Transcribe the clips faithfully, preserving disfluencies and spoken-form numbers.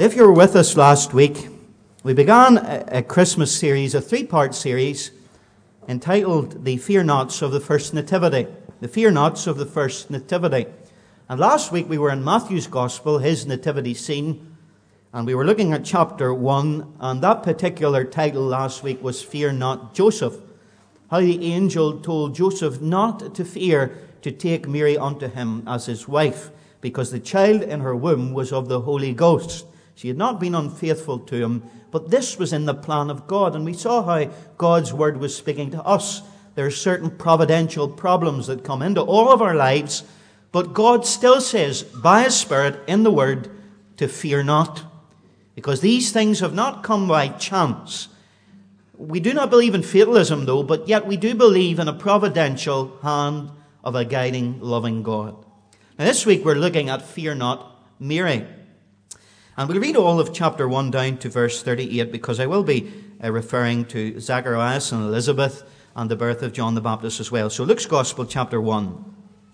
If you were with us last week, we began a Christmas series, a three-part series, entitled The Fear Nots of the First Nativity. The Fear Nots of the First Nativity. And last week we were in Matthew's Gospel, his nativity scene, and we were looking at chapter one, and that particular title last week was Fear Not Joseph. How the angel told Joseph not to fear to take Mary unto him as his wife, because the child in her womb was of the Holy Ghost. She had not been unfaithful to him, but this was in the plan of God. And we saw how God's word was speaking to us. There are certain providential problems that come into all of our lives, but God still says, by His Spirit, in the word, to fear not. Because these things have not come by chance. We do not believe in fatalism, though, but yet we do believe in a providential hand of a guiding, loving God. Now, this week we're looking at Fear Not Mary. And we'll read all of chapter one down to verse thirty-eight, because I will be uh, referring to Zacharias and Elizabeth and the birth of John the Baptist as well. So Luke's Gospel, chapter one.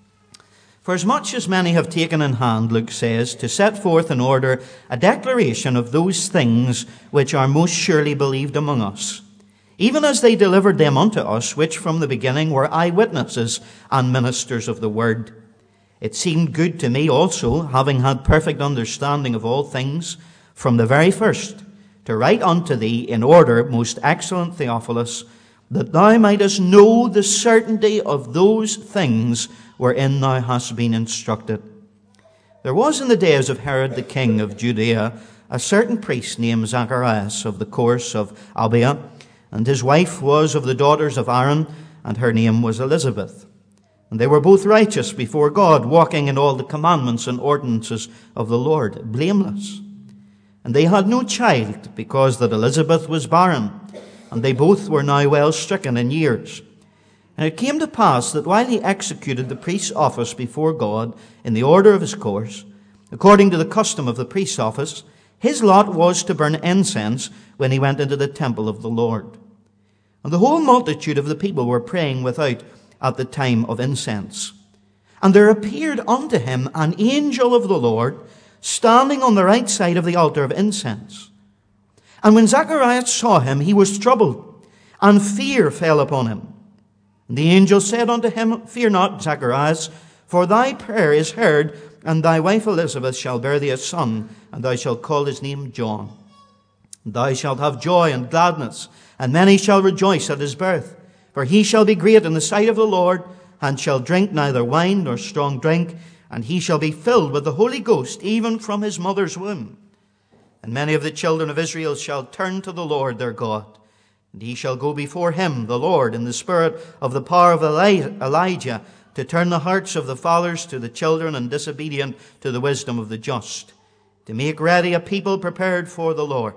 For as much as many have taken in hand, Luke says, to set forth in order a declaration of those things which are most surely believed among us, even as they delivered them unto us, which from the beginning were eyewitnesses and ministers of the word. It seemed good to me also, having had perfect understanding of all things from the very first, to write unto thee in order, most excellent Theophilus, that thou mightest know the certainty of those things wherein thou hast been instructed. There was in the days of Herod the king of Judea a certain priest named Zacharias of the course of Abia, and his wife was of the daughters of Aaron, and her name was Elizabeth. And they were both righteous before God, walking in all the commandments and ordinances of the Lord, blameless. And they had no child, because that Elizabeth was barren, and they both were now well stricken in years. And it came to pass that while he executed the priest's office before God in the order of his course, according to the custom of the priest's office, his lot was to burn incense when he went into the temple of the Lord. And the whole multitude of the people were praying without at the time of incense. And there appeared unto him an angel of the Lord, standing on the right side of the altar of incense. And when Zacharias saw him, he was troubled, and fear fell upon him. And the angel said unto him, Fear not, Zacharias, for thy prayer is heard, and thy wife Elizabeth shall bear thee a son, and thou shalt call his name John. And thou shalt have joy and gladness, and many shall rejoice at his birth. For he shall be great in the sight of the Lord, and shall drink neither wine nor strong drink, and he shall be filled with the Holy Ghost, even from his mother's womb. And many of the children of Israel shall turn to the Lord their God, and he shall go before him, the Lord, in the spirit of the power of Elijah, to turn the hearts of the fathers to the children, and disobedient to the wisdom of the just, to make ready a people prepared for the Lord.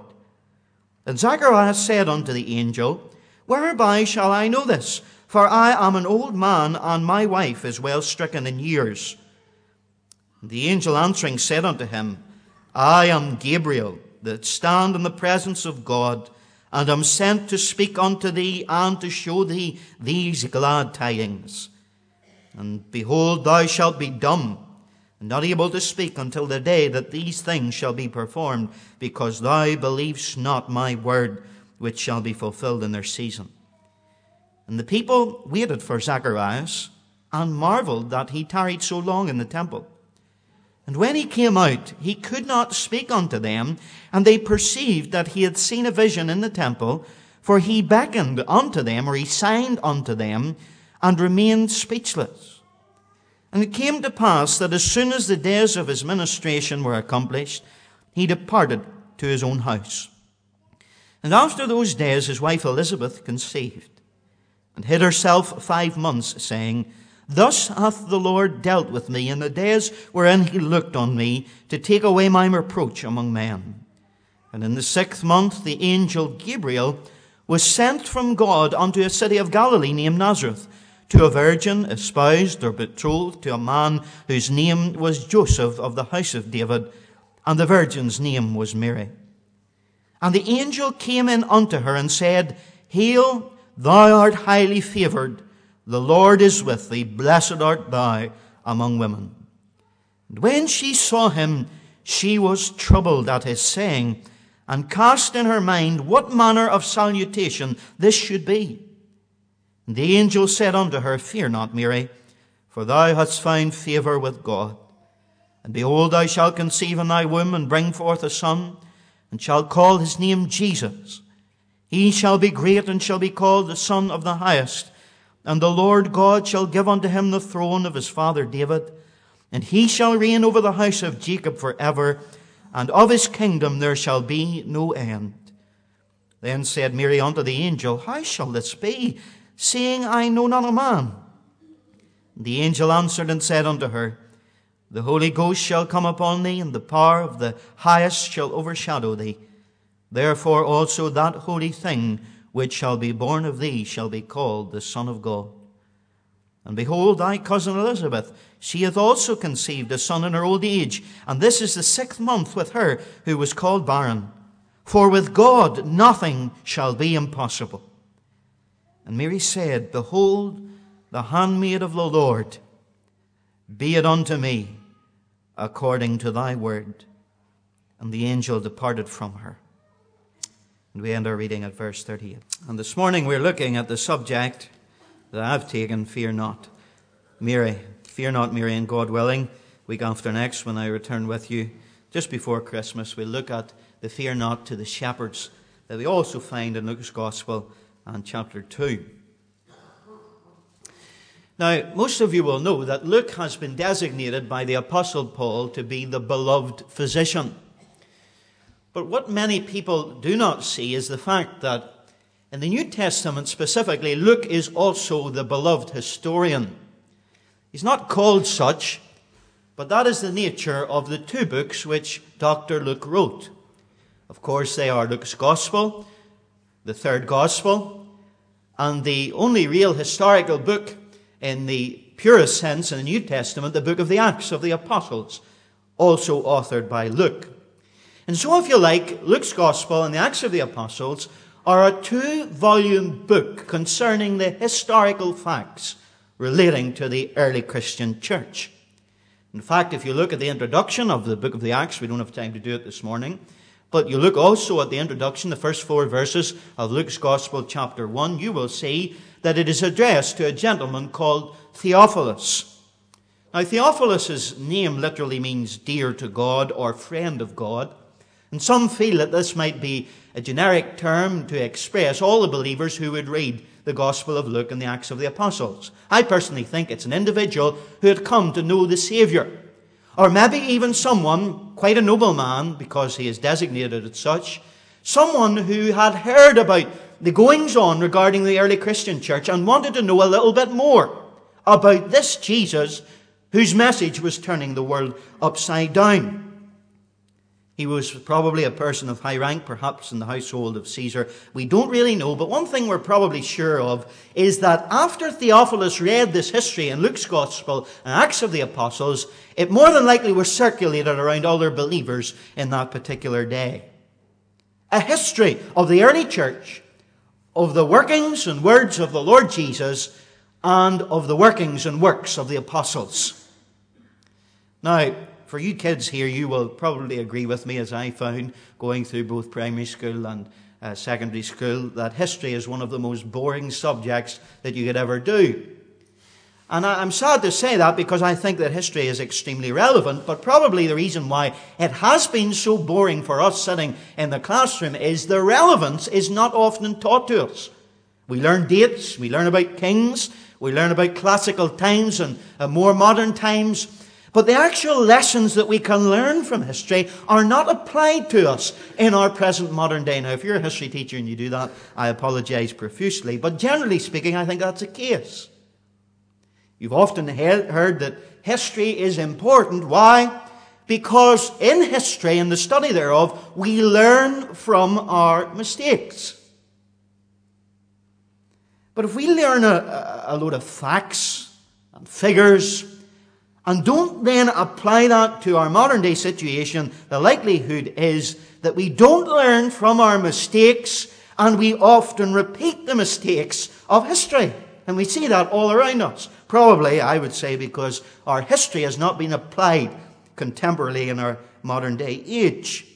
And Zacharias said unto the angel, Whereby shall I know this? For I am an old man, and my wife is well stricken in years. And the angel answering said unto him, I am Gabriel, that stand in the presence of God, and am sent to speak unto thee, and to show thee these glad tidings. And behold, thou shalt be dumb, and not able to speak until the day that these things shall be performed, because thou believest not my word, which shall be fulfilled in their season. And the people waited for Zacharias, and marveled that he tarried so long in the temple. And when he came out, he could not speak unto them, and they perceived that he had seen a vision in the temple, for he beckoned unto them, or he signed unto them, and remained speechless. And it came to pass that as soon as the days of his ministration were accomplished, he departed to his own house. And after those days his wife Elizabeth conceived, and hid herself five months, saying, Thus hath the Lord dealt with me in the days wherein he looked on me, to take away my reproach among men. And in the sixth month the angel Gabriel was sent from God unto a city of Galilee named Nazareth, to a virgin espoused or betrothed to a man whose name was Joseph of the house of David, and the virgin's name was Mary. And the angel came in unto her and said, Hail, thou art highly favored, the Lord is with thee, blessed art thou among women. And when she saw him, she was troubled at his saying, and cast in her mind what manner of salutation this should be. And the angel said unto her, Fear not, Mary, for thou hast found favour with God. And behold, thou shalt conceive in thy womb, and bring forth a son, and shalt call his name Jesus. He shall be great, and shall be called the Son of the Highest. And the Lord God shall give unto him the throne of his father David, and he shall reign over the house of Jacob for ever, and of his kingdom there shall be no end. Then said Mary unto the angel, How shall this be, seeing I know not a man? The angel answered and said unto her, The Holy Ghost shall come upon thee, and the power of the Highest shall overshadow thee. Therefore also that holy thing which shall be born of thee shall be called the Son of God. And behold, thy cousin Elizabeth, she hath also conceived a son in her old age, and this is the sixth month with her who was called barren. For with God nothing shall be impossible. And Mary said, Behold, the handmaid of the Lord, be it unto me according to thy word. And the angel departed from her. And we end our reading at verse thirty-eight. And this morning we're looking at the subject that I've taken, Fear not, Mary. Fear not, Mary, and God willing, week after next, when I return with you, just before Christmas, we'll look at the fear not to the shepherds that we also find in Luke's Gospel and chapter two. Now, most of you will know that Luke has been designated by the Apostle Paul to be the beloved physician. But what many people do not see is the fact that in the New Testament specifically, Luke is also the beloved historian. He's not called such, but that is the nature of the two books which Doctor Luke wrote. Of course, they are Luke's Gospel, the third Gospel, and the only real historical book in the purest sense in the New Testament, the book of the Acts of the Apostles, also authored by Luke. And so, if you like, Luke's Gospel and the Acts of the Apostles are a two-volume book concerning the historical facts relating to the early Christian church. In fact, if you look at the introduction of the book of the Acts, we don't have time to do it this morning, but you look also at the introduction, the first four verses of Luke's Gospel, chapter one, you will see that it is addressed to a gentleman called Theophilus. Now, Theophilus' name literally means dear to God or friend of God, and some feel that this might be a generic term to express all the believers who would read the Gospel of Luke and the Acts of the Apostles. I personally think it's an individual who had come to know the Saviour, or maybe even someone, quite a noble man, because he is designated as such, someone who had heard about the goings-on regarding the early Christian church and wanted to know a little bit more about this Jesus whose message was turning the world upside down. He was probably a person of high rank, perhaps in the household of Caesar. We don't really know, but one thing we're probably sure of is that after Theophilus read this history in Luke's Gospel and Acts of the Apostles, it more than likely was circulated around other believers in that particular day. A history of the early church, of the workings and words of the Lord Jesus, and of the workings and works of the apostles. Now, for you kids here, you will probably agree with me, as I found going through both primary school and uh, secondary school, that history is one of the most boring subjects that you could ever do. And I, I'm sad to say that because I think that history is extremely relevant, but probably the reason why it has been so boring for us sitting in the classroom is the relevance is not often taught to us. We learn dates, we learn about kings, we learn about classical times and uh, more modern times, but the actual lessons that we can learn from history are not applied to us in our present modern day. Now, if you're a history teacher and you do that, I apologize profusely. But generally speaking, I think that's the case. You've often heard that history is important. Why? Because in history and the study thereof, we learn from our mistakes. But if we learn a, a load of facts and figures and don't then apply that to our modern day situation, the likelihood is that we don't learn from our mistakes and we often repeat the mistakes of history. And we see that all around us. Probably, I would say, because our history has not been applied contemporarily in our modern day age.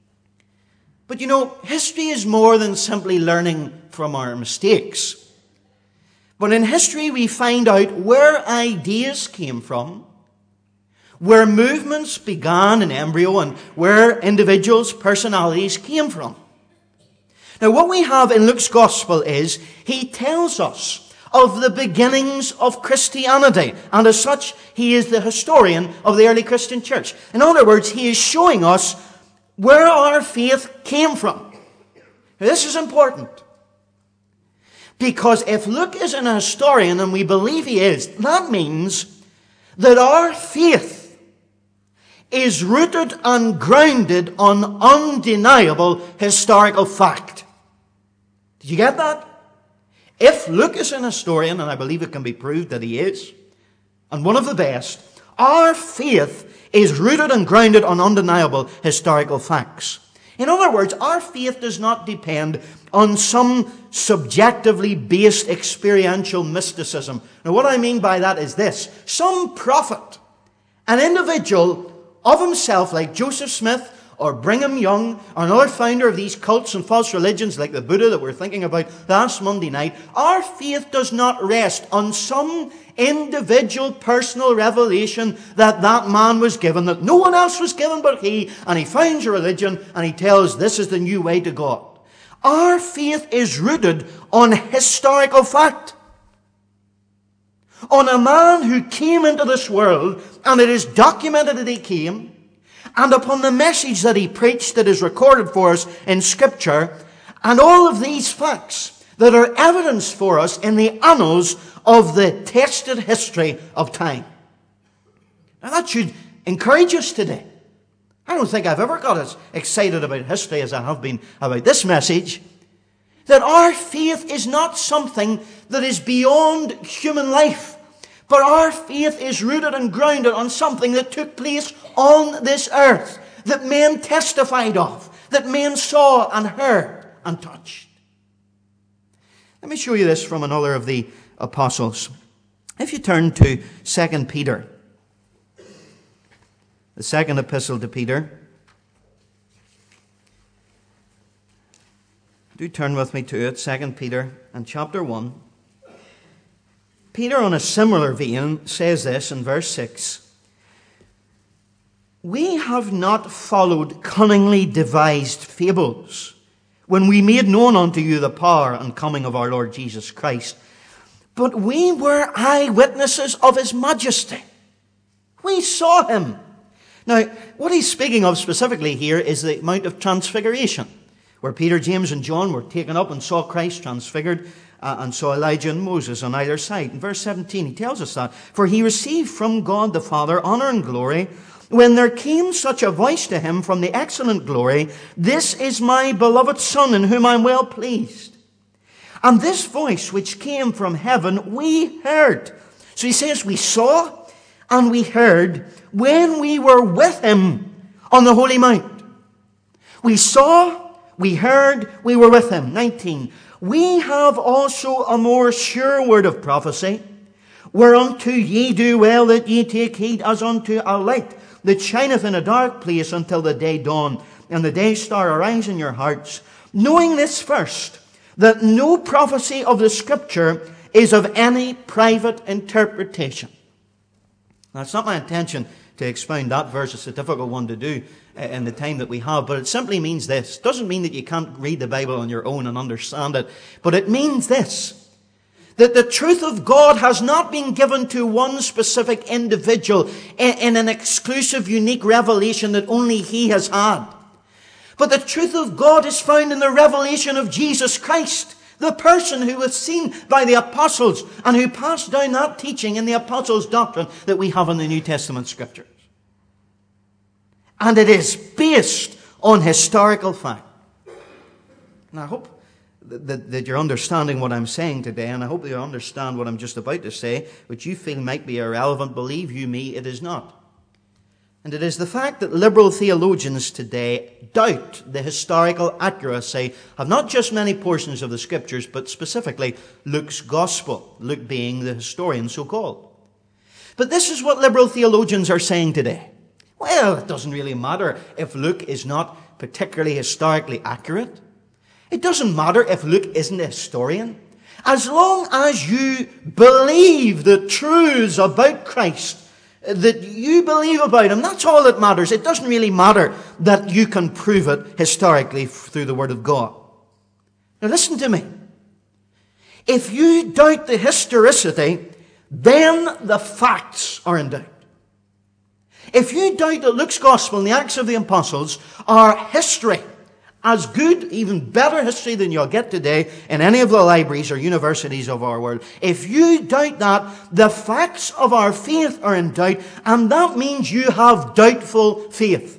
But you know, history is more than simply learning from our mistakes. But in history we find out where ideas came from, where movements began in embryo, and where individuals' personalities came from. Now what we have in Luke's Gospel is, he tells us of the beginnings of Christianity. And as such, he is the historian of the early Christian church. In other words, he is showing us where our faith came from. Now, this is important. Because if Luke is an historian, and we believe he is, that means that our faith is rooted and grounded on undeniable historical fact. Did you get that? If Luke is an historian, and I believe it can be proved that he is, and one of the best, our faith is rooted and grounded on undeniable historical facts. In other words, our faith does not depend on some subjectively based experiential mysticism. Now what I mean by that is this. Some prophet, an individual of himself like Joseph Smith or Brigham Young or another founder of these cults and false religions like the Buddha that we're thinking about last Monday night, our faith does not rest on some individual personal revelation that that man was given, that no one else was given but he, and he finds a religion and he tells this is the new way to God. Our faith is rooted on historical fact. On a man who came into this world, and it is documented that he came, and upon the message that he preached that is recorded for us in Scripture, and all of these facts that are evidence for us in the annals of the tested history of time. Now that should encourage us today. I don't think I've ever got as excited about history as I have been about this message. That our faith is not something that is beyond human life, but our faith is rooted and grounded on something that took place on this earth, that men testified of, that men saw and heard and touched. Let me show you this from another of the apostles. If you turn to Second Peter, the second epistle to Peter. Do turn with me to it, Second Peter and chapter one. Peter, on a similar vein, says this in verse six. We have not followed cunningly devised fables when we made known unto you the power and coming of our Lord Jesus Christ, but we were eyewitnesses of his majesty. We saw him. Now, what he's speaking of specifically here is the Mount of Transfiguration, where Peter, James, and John were taken up and saw Christ transfigured, uh, and saw Elijah and Moses on either side. In verse seventeen, he tells us that, for he received from God the Father honor and glory, when there came such a voice to him from the excellent glory, this is my beloved Son, in whom I am well pleased. And this voice which came from heaven, we heard. So he says, we saw and we heard when we were with him on the holy mount. We saw, we heard, we were with him. nineteen. We have also a more sure word of prophecy, whereunto ye do well that ye take heed as unto a light that shineth in a dark place until the day dawn, and the day star arise in your hearts, knowing this first, that no prophecy of the Scripture is of any private interpretation. Now, it's not my intention to expound that verse. It's a difficult one to do in the time that we have, but it simply means this. It doesn't mean that you can't read the Bible on your own and understand it, but it means this. That the truth of God has not been given to one specific individual in an exclusive, unique revelation that only he has had. But the truth of God is found in the revelation of Jesus Christ, the person who was seen by the apostles and who passed down that teaching in the apostles' doctrine that we have in the New Testament Scriptures. And it is based on historical fact. And I hope That, that you're understanding what I'm saying today, and I hope that you understand what I'm just about to say, which you feel might be irrelevant. Believe you me, it is not. And it is the fact that liberal theologians today doubt the historical accuracy of not just many portions of the Scriptures, but specifically Luke's Gospel, Luke being the historian so-called. But this is what liberal theologians are saying today. Well, it doesn't really matter if Luke is not particularly historically accurate. It doesn't matter if Luke isn't a historian. As long as you believe the truths about Christ, that you believe about him, that's all that matters. It doesn't really matter that you can prove it historically through the Word of God. Now listen to me. If you doubt the historicity, then the facts are in doubt. If you doubt that Luke's Gospel and the Acts of the Apostles are history, as good, even better history than you'll get today in any of the libraries or universities of our world, if you doubt that, the facts of our faith are in doubt, and that means you have doubtful faith.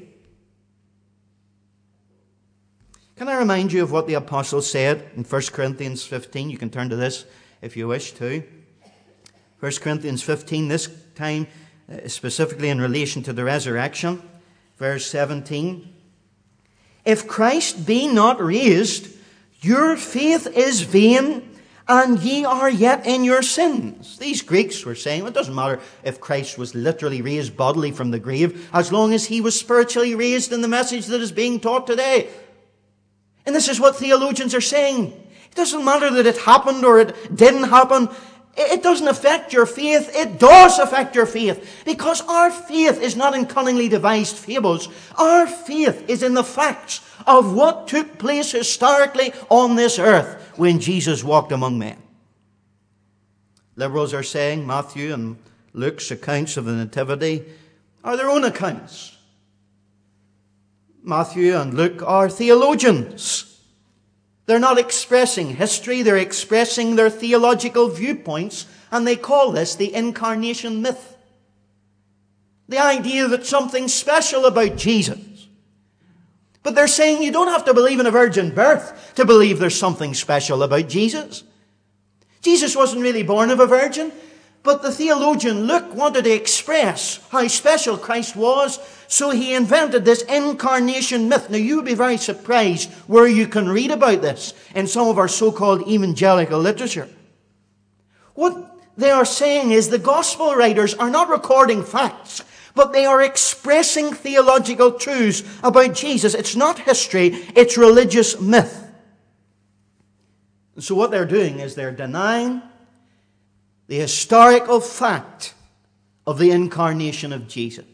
Can I remind you of what the apostle said in First Corinthians fifteen? You can turn to this if you wish to. First Corinthians fifteen, this time uh, specifically in relation to the resurrection. Verse seventeen. If Christ be not raised, your faith is vain, and ye are yet in your sins. These Greeks were saying, well, it doesn't matter if Christ was literally raised bodily from the grave, as long as he was spiritually raised in the message that is being taught today. And this is what theologians are saying. It doesn't matter that it happened or it didn't happen. It doesn't affect your faith. It does affect your faith. Because our faith is not in cunningly devised fables. Our faith is in the facts of what took place historically on this earth when Jesus walked among men. Liberals are saying Matthew and Luke's accounts of the Nativity are their own accounts. Matthew and Luke are theologians. They're not expressing history, they're expressing their theological viewpoints, and they call this the incarnation myth. The idea that something's special about Jesus. But they're saying you don't have to believe in a virgin birth to believe there's something special about Jesus. Jesus wasn't really born of a virgin, but the theologian Luke wanted to express how special Christ was, so he invented this incarnation myth. Now, you would be very surprised where you can read about this in some of our so-called evangelical literature. What they are saying is the gospel writers are not recording facts, but they are expressing theological truths about Jesus. It's not history, it's religious myth. And so what they're doing is they're denying the historical fact of the incarnation of Jesus.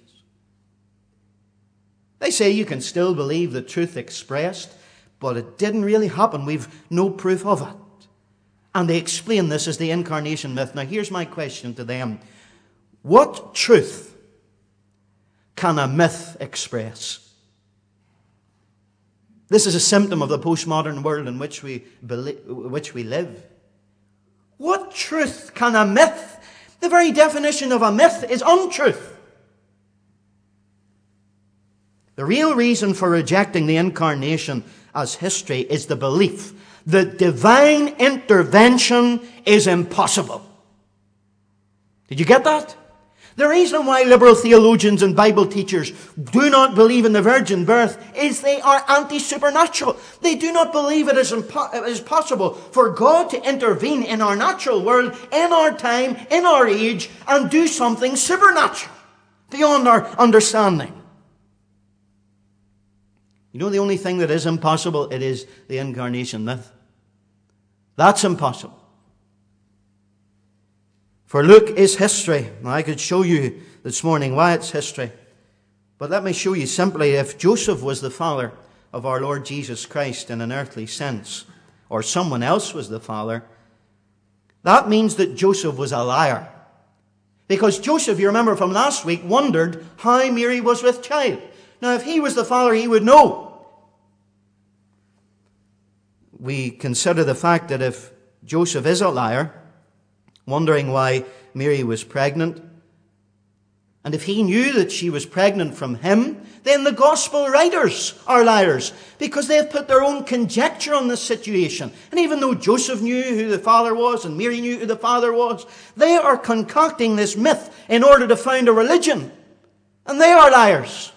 They say you can still believe the truth expressed, but it didn't really happen. We've no proof of it. And they explain this as the incarnation myth. Now here's my question to them. What truth can a myth express? This is a symptom of the postmodern world in which we, believe, which we live. What truth can a myth? The very definition of a myth is untruth. The real reason for rejecting the incarnation as history is the belief that divine intervention is impossible. Did you get that? The reason why liberal theologians and Bible teachers do not believe in the virgin birth is they are anti-supernatural. They do not believe it is, impo- it is possible for God to intervene in our natural world, in our time, in our age, and do something supernatural beyond our understanding. You know the only thing that is impossible? It is the incarnation myth. That's impossible. For Luke is history. Now, I could show you this morning why it's history. But let me show you simply, if Joseph was the father of our Lord Jesus Christ in an earthly sense, or someone else was the father, that means that Joseph was a liar. Because Joseph, you remember from last week, wondered how Mary was with child. Now, if he was the father, he would know. We consider the fact that if Joseph is a liar, wondering why Mary was pregnant, and if he knew that she was pregnant from him, then the gospel writers are liars, because they have put their own conjecture on this situation. And even though Joseph knew who the father was and Mary knew who the father was, they are concocting this myth in order to found a religion. And they are liars.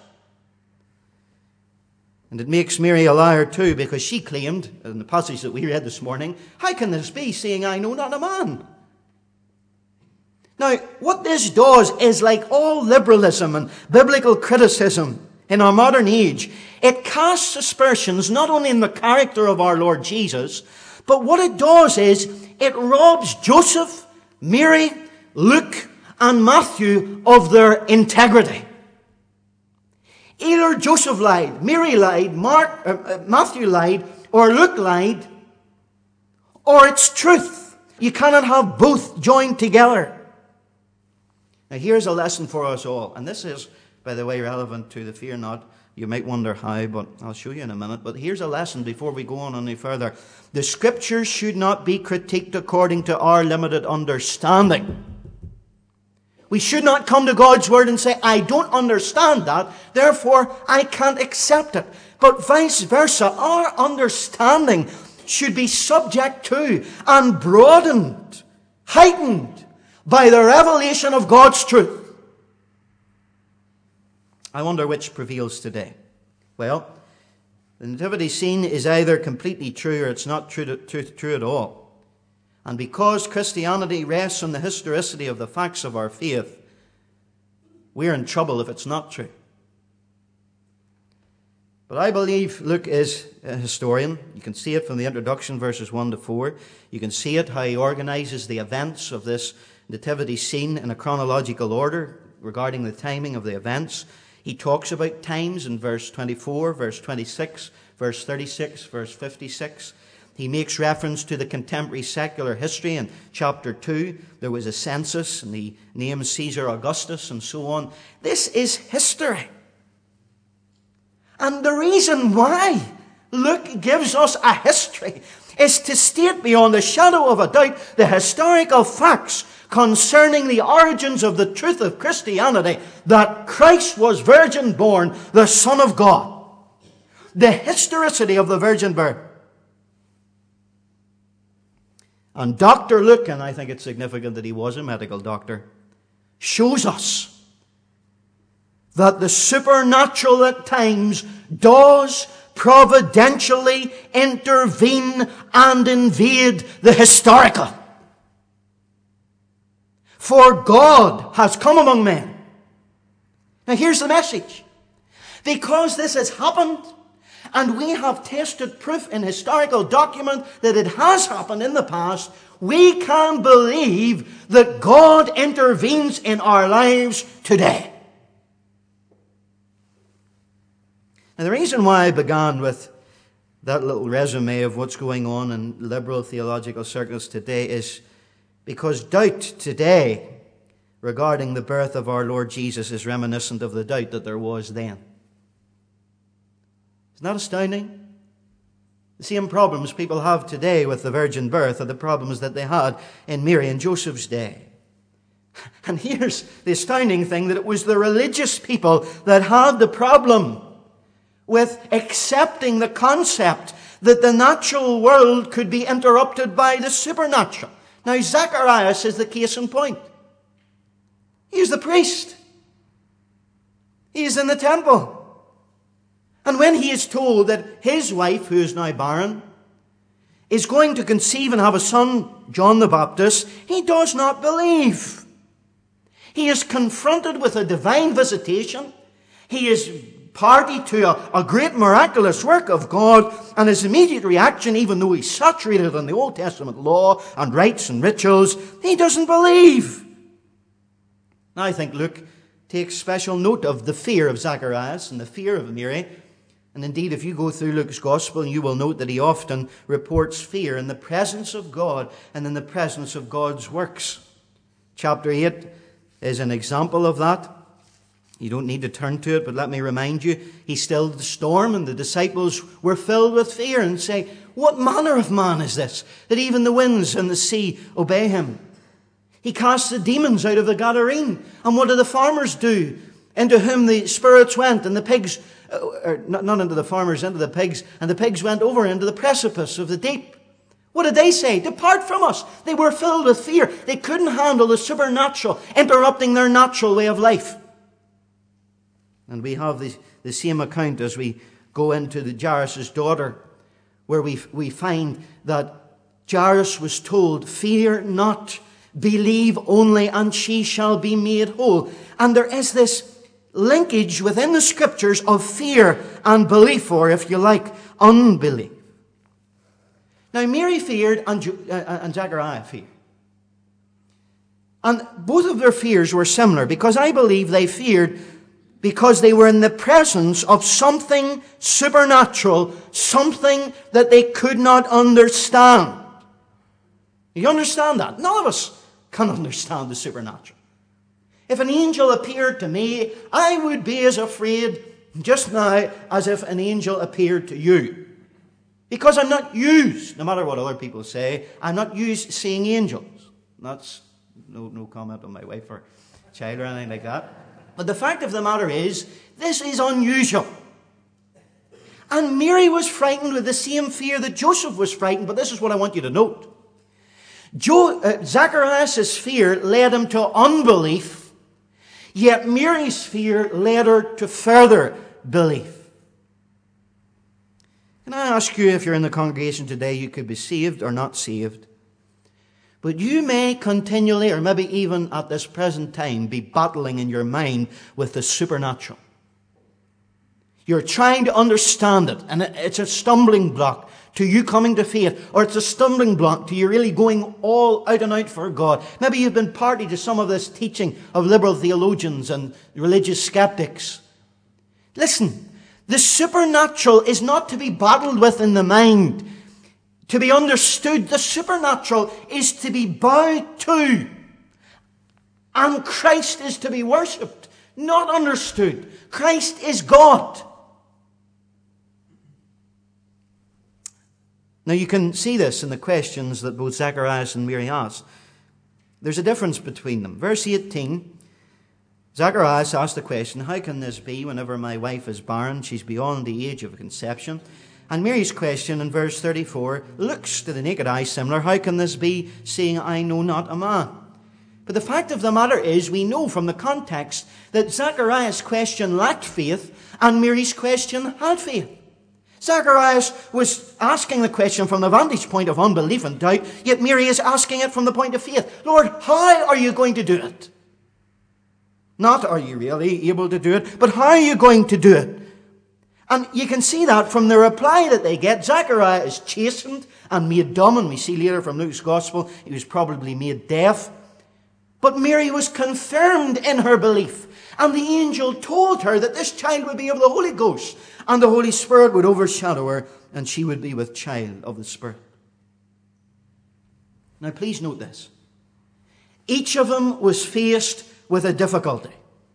And it makes Mary a liar too, because she claimed, in the passage that we read this morning, how can this be, seeing I know not a man? Now, what this does is, like all liberalism and biblical criticism in our modern age, it casts aspersions not only in the character of our Lord Jesus, but what it does is it robs Joseph, Mary, Luke, and Matthew of their integrity. Either Joseph lied, Mary lied, Mark, uh, Matthew lied, or Luke lied, or it's truth. You cannot have both joined together. Now here's a lesson for us all, and this is, by the way, relevant to the fear not. You might wonder how, but I'll show you in a minute. But here's a lesson before we go on any further. The Scriptures should not be critiqued according to our limited understanding. We should not come to God's Word and say, I don't understand that, therefore I can't accept it. But vice versa, our understanding should be subject to and broadened, heightened by the revelation of God's truth. I wonder which prevails today. Well, the nativity scene is either completely true or it's not true, to, true, true at all. And because Christianity rests on the historicity of the facts of our faith, we're in trouble if it's not true. But I believe Luke is a historian. You can see it from the introduction, verses one to four. You can see it, how he organizes the events of this nativity scene in a chronological order regarding the timing of the events. He talks about times in verse twenty-four, verse twenty-six, verse thirty-six, verse fifty-six. He makes reference to the contemporary secular history in chapter two. There was a census and he names Caesar Augustus and so on. This is history. And the reason why Luke gives us a history is to state beyond a shadow of a doubt the historical facts concerning the origins of the truth of Christianity, that Christ was virgin born, the Son of God. The historicity of the virgin birth. And Doctor Luke, and I think it's significant that he was a medical doctor, shows us that the supernatural at times does providentially intervene and invade the historical. For God has come among men. Now here's the message. Because this has happened, and we have tested proof in historical document that it has happened in the past, we can believe that God intervenes in our lives today. And the reason why I began with that little resume of what's going on in liberal theological circles today is because doubt today regarding the birth of our Lord Jesus is reminiscent of the doubt that there was then. Isn't that astounding? The same problems people have today with the virgin birth are the problems that they had in Mary and Joseph's day. And here's the astounding thing, that it was the religious people that had the problem with accepting the concept that the natural world could be interrupted by the supernatural. Now, Zacharias is the case in point. He's the priest. He's in the temple. And when he is told that his wife, who is now barren, is going to conceive and have a son, John the Baptist, he does not believe. He is confronted with a divine visitation. He is party to a, a great miraculous work of God, and his immediate reaction, even though he's saturated in the Old Testament law and rites and rituals, he doesn't believe. Now I think Luke takes special note of the fear of Zacharias and the fear of Mary. And indeed, if you go through Luke's Gospel, you will note that he often reports fear in the presence of God and in the presence of God's works. Chapter eight is an example of that. You don't need to turn to it, but let me remind you, he stilled the storm and the disciples were filled with fear and say, what manner of man is this, that even the winds and the sea obey him? He cast the demons out of the Gadarene. And what did the farmers do? Into whom the spirits went, and the pigs, or not, not into the farmers, into the pigs, and the pigs went over into the precipice of the deep. What did they say? Depart from us. They were filled with fear. They couldn't handle the supernatural interrupting their natural way of life. And we have the, the same account as we go into the Jairus' daughter, where we, we find that Jairus was told, fear not, Believe only, and she shall be made whole. And there is this linkage within the Scriptures of fear and belief, or if you like, unbelief. Now, Mary feared and, uh, and Zechariah feared. And both of their fears were similar, because I believe they feared because they were in the presence of something supernatural, something that they could not understand. You understand that? None of us can understand the supernatural. If an angel appeared to me, I would be as afraid just now as if an angel appeared to you. Because I'm not used, no matter what other people say, I'm not used to seeing angels. That's no, no comment on my wife or child or anything like that. But the fact of the matter is, this is unusual. And Mary was frightened with the same fear that Joseph was frightened, but this is what I want you to note. Jo- uh, Zacharias' fear led him to unbelief, yet Mary's fear led her to further belief. Can I ask you, if you're in the congregation today, you could be saved or not saved, but you may continually, or maybe even at this present time, be battling in your mind with the supernatural. You're trying to understand it, and it's a stumbling block to you coming to faith, or it's a stumbling block to you really going all out and out for God. Maybe you've been party to some of this teaching of liberal theologians and religious skeptics. Listen, the supernatural is not to be battled with in the mind, to be understood. The supernatural is to be bowed to, and Christ is to be worshipped, not understood. Christ is God. Now you can see this in the questions that both Zacharias and Mary asked. There's a difference between them. Verse eighteen, Zacharias asked the question, how can this be whenever my wife is barren? She's beyond the age of conception. And Mary's question in verse thirty-four looks to the naked eye similar. How can this be, seeing I know not a man? But the fact of the matter is, we know from the context that Zacharias' question lacked faith and Mary's question had faith. Zacharias was asking the question from the vantage point of unbelief and doubt, yet Mary is asking it from the point of faith. Lord, how are you going to do it? Not are you really able to do it, but how are you going to do it? And you can see that from the reply that they get. Zechariah is chastened and made dumb, and we see later from Luke's Gospel, he was probably made deaf. But Mary was confirmed in her belief, and the angel told her that this child would be of the Holy Ghost, and the Holy Spirit would overshadow her, and she would be with child of the Spirit. Now please note this. Each of them was faced with a difficulty.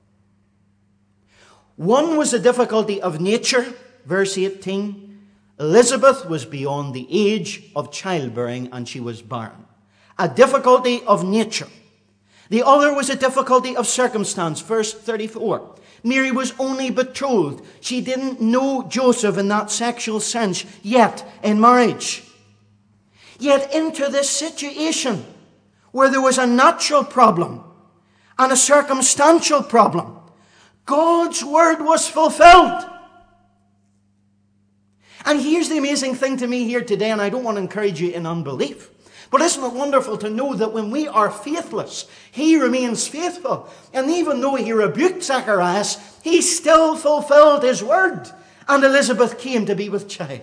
One was a difficulty of nature, verse eighteen. Elizabeth was beyond the age of childbearing and she was barren. A difficulty of nature. The other was a difficulty of circumstance, verse thirty-four. Mary was only betrothed. She didn't know Joseph in that sexual sense yet in marriage. Yet into this situation where there was a natural problem and a circumstantial problem, God's word was fulfilled. And here's the amazing thing to me here today, and I don't want to encourage you in unbelief, but isn't it wonderful to know that when we are faithless, He remains faithful. And even though He rebuked Zacharias, He still fulfilled His word. And Elizabeth came to be with child.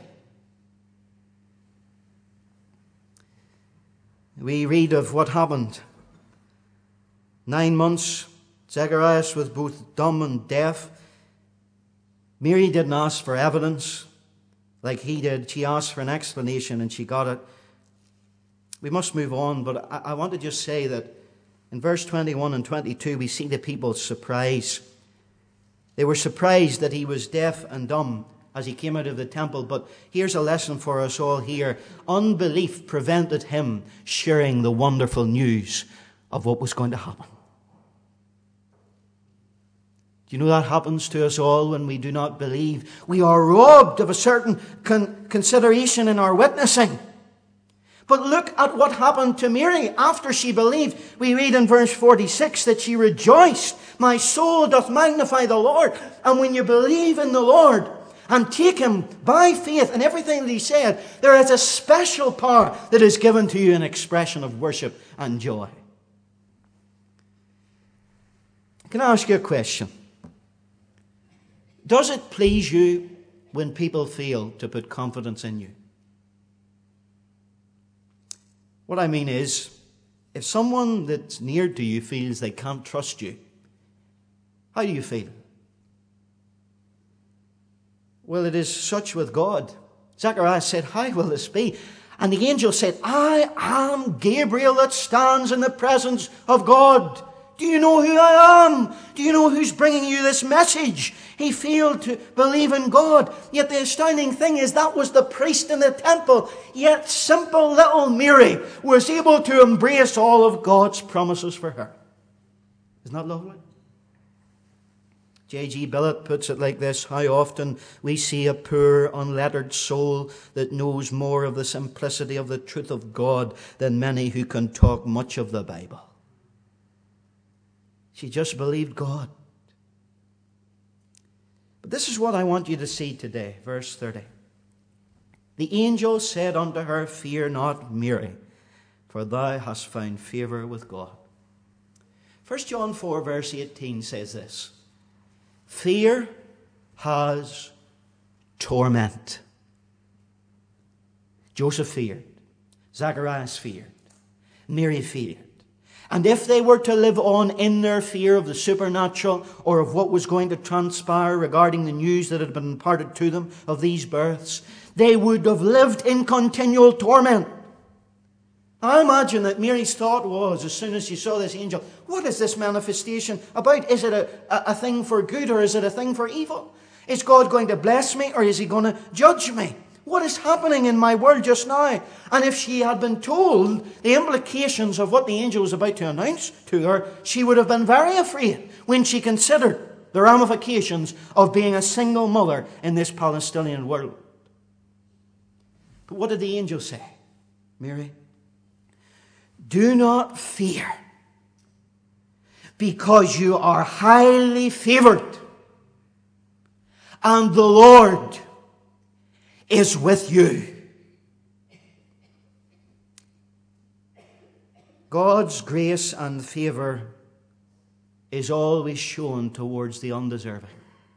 We read of what happened. Nine months, Zacharias was both dumb and deaf. Mary didn't ask for evidence like he did. She asked for an explanation and she got it. We must move on, but I, I want to just say that in verse twenty-one and twenty-two, we see the people's surprise. They were surprised that he was deaf and dumb as he came out of the temple. But here's a lesson for us all here. Unbelief prevented him sharing the wonderful news of what was going to happen. Do you know that happens to us all when we do not believe? We are robbed of a certain con- consideration in our witnessing. But look at what happened to Mary after she believed. We read in verse forty-six that she rejoiced. My soul doth magnify the Lord. And when you believe in the Lord and take Him by faith and everything that He said, there is a special power that is given to you in expression of worship and joy. Can I ask you a question? Does it please you when people fail to put confidence in you? What I mean is, if someone that's near to you feels they can't trust you, how do you feel? Well, it is such with God. Zacharias said, how will this be? And the angel said, I am Gabriel that stands in the presence of God. Do you know who I am? Do you know who's bringing you this message? He failed to believe in God. Yet the astounding thing is that was the priest in the temple. Yet simple little Mary was able to embrace all of God's promises for her. Isn't that lovely? J G Billett puts it like this: how often we see a poor, unlettered soul that knows more of the simplicity of the truth of God than many who can talk much of the Bible. She just believed God. But this is what I want you to see today, verse thirty. The angel said unto her, Fear not, Mary, for thou hast found favour with God. First John four, verse eighteen says this: Fear has torment. Joseph feared. Zacharias feared. Mary feared. And if they were to live on in their fear of the supernatural or of what was going to transpire regarding the news that had been imparted to them of these births, they would have lived in continual torment. I imagine that Mary's thought was, as soon as she saw this angel, what is this manifestation about? Is it a, a, a thing for good or is it a thing for evil? Is God going to bless me or is he going to judge me? What is happening in my world just now? And if she had been told the implications of what the angel was about to announce to her, she would have been very afraid when she considered the ramifications of being a single mother in this Palestinian world. But what did the angel say? Mary, do not fear, because you are highly favored, and the Lord is with you. God's grace and favour is always shown towards the undeserving.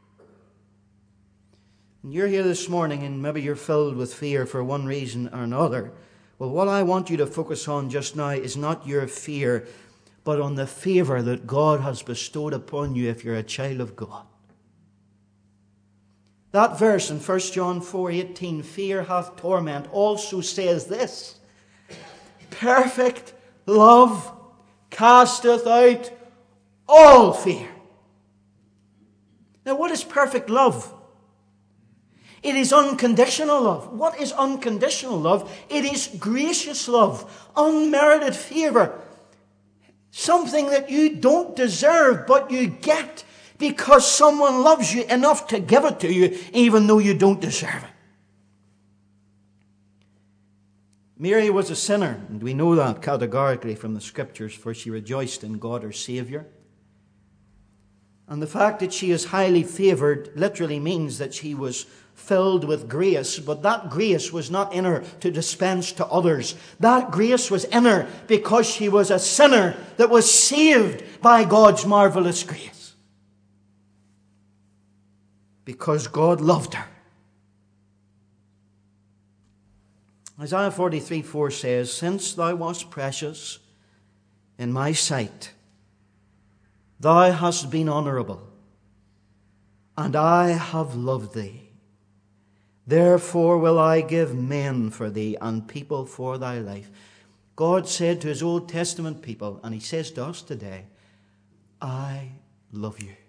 And you're here this morning and maybe you're filled with fear for one reason or another. Well, what I want you to focus on just now is not your fear, but on the favour that God has bestowed upon you if you're a child of God. That verse in First John four eighteen, fear hath torment, also says this: perfect love casteth out all fear. Now, what is perfect love? It is unconditional love. What is unconditional love? It is gracious love, unmerited favour, something that you don't deserve, but you get because someone loves you enough to give it to you, even though you don't deserve it. Mary was a sinner, and we know that categorically from the Scriptures, for she rejoiced in God her Saviour. And the fact that she is highly favoured literally means that she was filled with grace, but that grace was not in her to dispense to others. That grace was in her because she was a sinner that was saved by God's marvellous grace. Because God loved her. Isaiah forty-three four says, Since thou wast precious in my sight, thou hast been honourable, and I have loved thee. Therefore will I give men for thee, and people for thy life. God said to his Old Testament people, and he says to us today, I love you.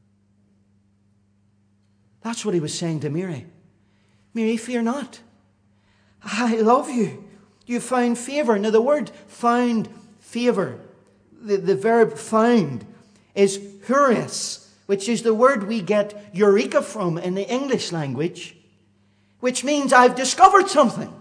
That's what he was saying to Mary. Mary, fear not. I love you. You found favour. Now the word found favour, the, the verb found, is huris, which is the word we get eureka from in the English language, which means I've discovered something.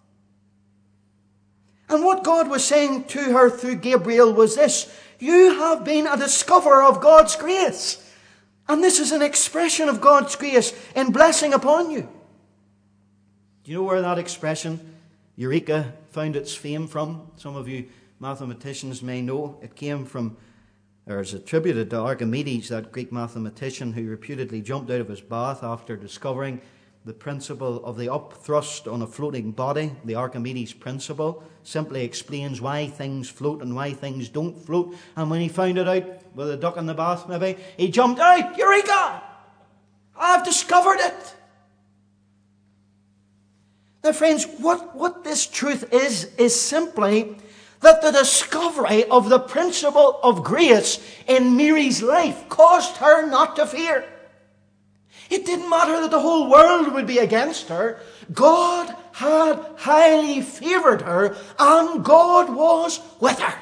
And what God was saying to her through Gabriel was this: you have been a discoverer of God's grace. And this is an expression of God's grace in blessing upon you. Do you know where that expression, eureka, found its fame from? Some of you mathematicians may know. It came from There is attributed to Archimedes, that Greek mathematician who reputedly jumped out of his bath after discovering the principle of the upthrust on a floating body. The Archimedes principle simply explains why things float and why things don't float. And when he found it out, with a duck in the bath maybe, he jumped out. Eureka! I've discovered it. Now friends, what, what this truth is, is simply that the discovery of the principle of grace in Mary's life caused her not to fear. It didn't matter that the whole world would be against her. God had highly favoured her, and God was with her.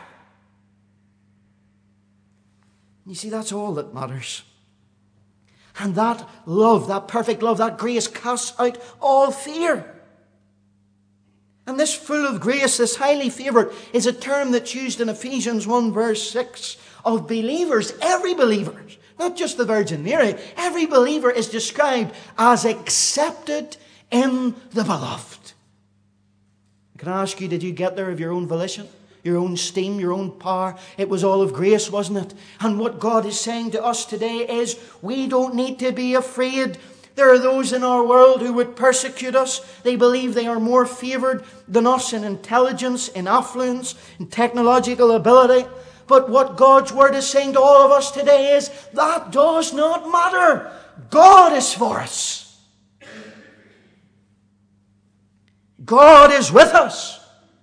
You see, that's all that matters. And that love, that perfect love, that grace casts out all fear. And this full of grace, this highly favoured, is a term that's used in Ephesians one verse six of believers, every believer, not just the Virgin Mary. Every believer is described as accepted in the beloved. Can I ask you, did you get there of your own volition? Your own steam, your own power? It was all of grace, wasn't it? And what God is saying to us today is, we don't need to be afraid. There are those in our world who would persecute us. They believe they are more favoured than us in intelligence, in affluence, in technological ability. But what God's Word is saying to all of us today is, that does not matter. God is for us. God is with us.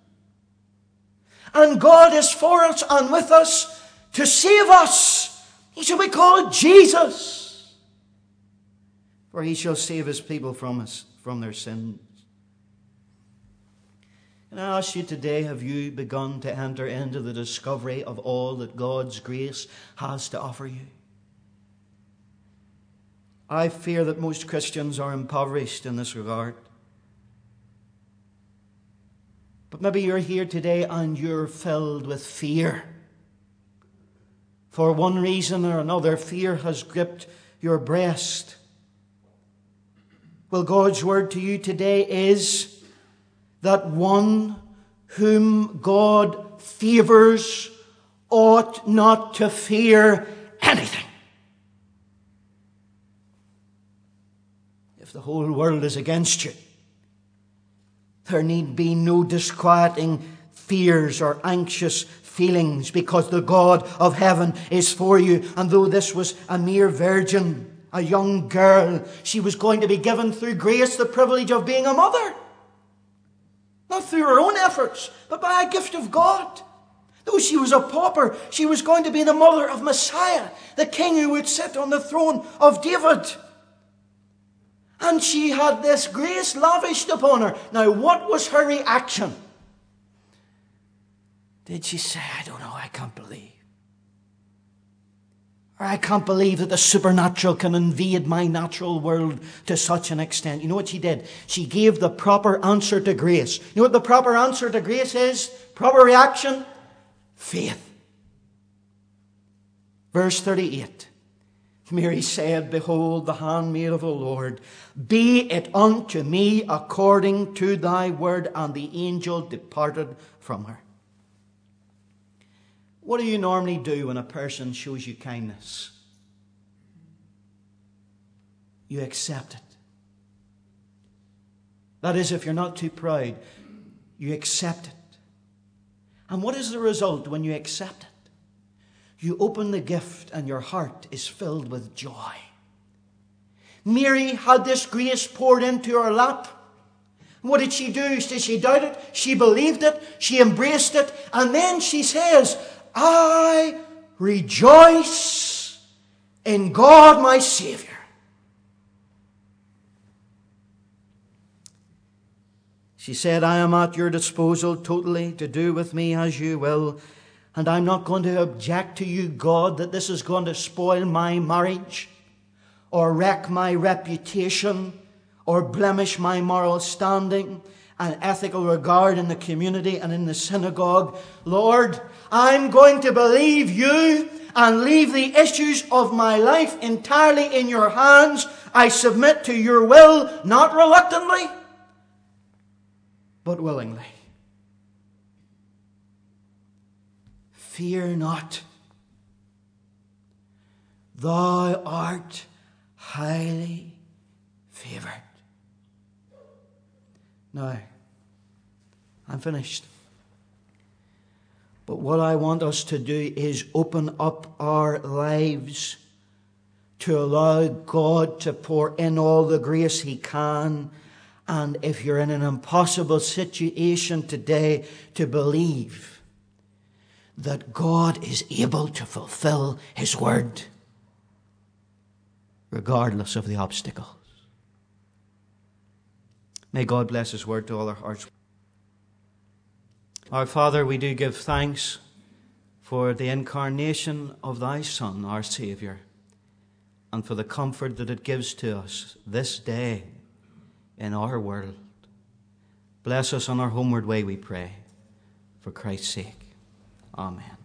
And God is for us and with us to save us. He shall be called Jesus, for he shall save his people from us, from their sins. And I ask you today, have you begun to enter into the discovery of all that God's grace has to offer you? I fear that most Christians are impoverished in this regard. But maybe you're here today and you're filled with fear. For one reason or another, fear has gripped your breast. Well, God's word to you today is that one whom God favours ought not to fear anything. If the whole world is against you, there need be no disquieting fears or anxious feelings, because the God of heaven is for you. And though this was a mere virgin, a young girl, she was going to be given through grace the privilege of being a mother. Not through her own efforts, but by a gift of God. Though she was a pauper, she was going to be the mother of Messiah, the king who would sit on the throne of David. And she had this grace lavished upon her. Now, what was her reaction? Did she say, I don't know, I can't believe? Or I can't believe that the supernatural can invade my natural world to such an extent. You know what she did? She gave the proper answer to grace. You know what the proper answer to grace is? Proper reaction? Faith. Verse thirty-eight. Mary said, Behold, the handmaid of the Lord, be it unto me according to thy word. And the angel departed from her. What do you normally do when a person shows you kindness? You accept it. That is, if you're not too proud, you accept it. And what is the result when you accept it? You open the gift and your heart is filled with joy. Mary had this grace poured into her lap. What did she do? Did she doubt it? She believed it. She embraced it. And then she says, I rejoice in God my Saviour. She said, I am at your disposal totally to do with me as you will. And I'm not going to object to you, God, that this is going to spoil my marriage or wreck my reputation or blemish my moral standing and ethical regard in the community and in the synagogue. Lord, I'm going to believe you and leave the issues of my life entirely in your hands. I submit to your will, not reluctantly, but willingly. Fear not. thou art highly favored. Now, I'm finished. But what I want us to do is open up our lives to allow God to pour in all the grace He can. And if you're in an impossible situation today, to believe that God is able to fulfill His word, regardless of the obstacles. May God bless His word to all our hearts. Our Father, we do give thanks for the incarnation of Thy Son, our Saviour, and for the comfort that it gives to us this day in our world. Bless us on our homeward way, we pray, for Christ's sake. Amen.